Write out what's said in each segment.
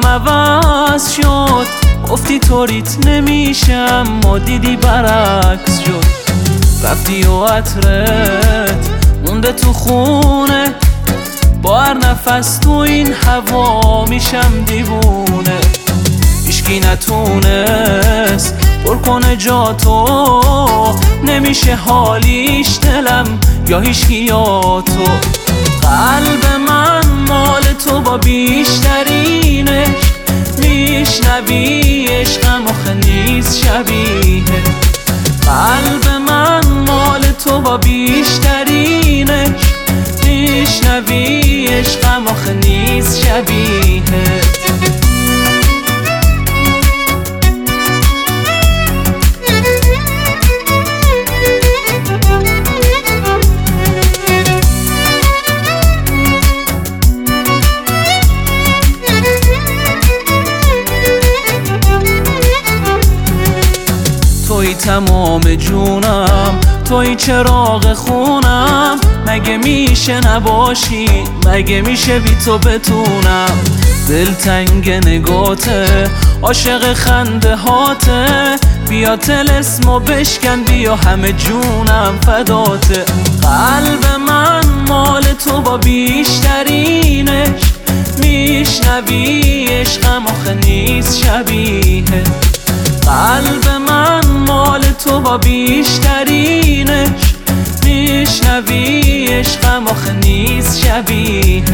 حالم عوض شد، گفتی طوریت نمیشم، ما دیدی برعکس شد. رفتی و عطرت مونده تو خونه، با هر نفس تو این هوا میشم دیوونه. هیچکی نتونست پر کنه جا تو، نمیشه حالیش دلم یا هیچکی یا تو. قلب من مال تو با بیشترین عشق، میشنوی عشقم آخه نیست شبیه. قلب من مال تو با بیشترین عشق، میشنوی عشقم آخه نیست شبیه. توی تمام جونم، توی چراغ خونم، مگه میشه نباشی، مگه میشه بی تو بتونم. دلتنگ نگاته، عاشق خنده هاته، بیا طلسمو بشکن، بیا همه جونم فداته. قلب من مال تو با بیشترین عشق، میشنوی عشقم آخه نیست شبیه. قلب من مال تو با بیشترین عشق، میشنوی عشقم آخه نیست شبیه.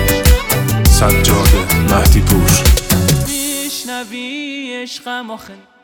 سجاده مهدی پور. میشنوی عشقم آخه